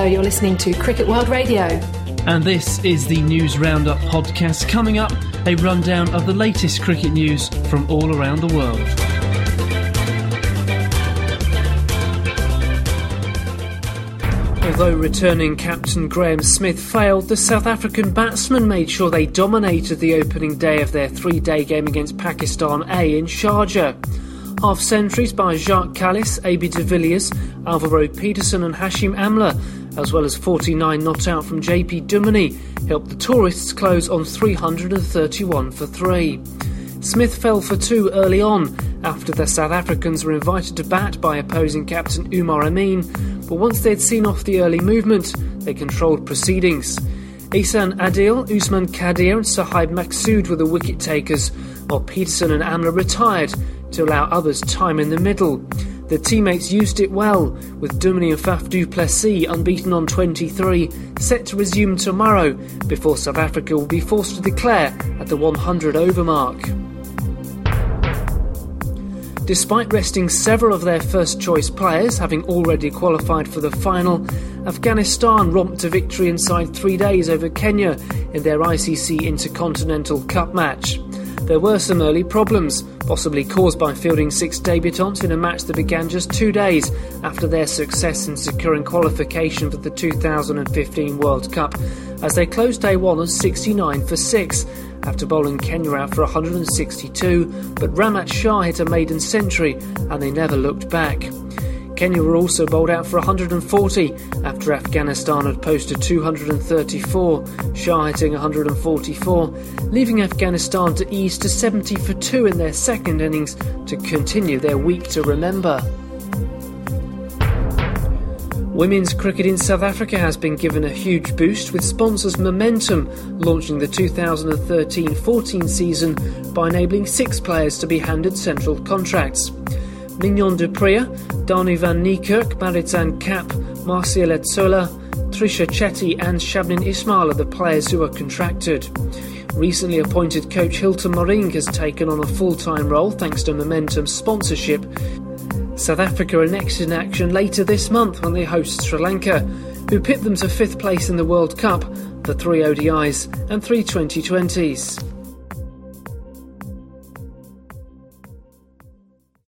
Hello, you're listening to Cricket World Radio. And this is the News Roundup podcast. Coming up, a rundown of the latest cricket news from all around the world. Although returning captain Graham Smith failed, the South African batsmen made sure they dominated the opening day of their three-day game against Pakistan A in Sharjah. Half-centuries by Jacques Kallis, A.B. de Villiers, Alvaro Peterson and Hashim Amla, as well as 49 not out from J.P. Duminy, helped the tourists close on 331 for 3. Smith fell for 2 early on, after the South Africans were invited to bat by opposing captain Umar Amin, but once they'd seen off the early movement, they controlled proceedings. Ihsan Adil, Usman Khadir and Sahib Maqsood were the wicket takers, while Peterson and Amla retired to allow others time in the middle. Their teammates used it well, with Duminy and Faf du Plessis unbeaten on 23, set to resume tomorrow, before South Africa will be forced to declare at the 100 over mark. Despite resting several of their first-choice players, having already qualified for the final, Afghanistan romped to victory inside 3 days over Kenya in their ICC Intercontinental Cup match. There were some early problems, possibly caused by fielding 6 debutants in a match that began just 2 days after their success in securing qualification for the 2015 World Cup, as they closed day one on 69 for 6, after bowling Kenya out for 162, but Ramat Shah hit a maiden century and they never looked back. Kenya were also bowled out for 140 after Afghanistan had posted 234, Shah hitting 144, leaving Afghanistan to ease to 70 for 2 in their second innings to continue their week to remember. Women's cricket in South Africa has been given a huge boost, with sponsors Momentum launching the 2013-14 season by enabling 6 players to be handed central contracts. Mignon du Preez, Dani van Niekerk, Maritan Kapp, Marcia Etsola, Trisha Chetty and Shabnin Ismail are the players who are contracted. Recently appointed coach Hilton Moring has taken on a full-time role thanks to Momentum's sponsorship. South Africa are next in action later this month when they host Sri Lanka, who pit them to 5th place in the World Cup for 3 ODIs and 3 2020s.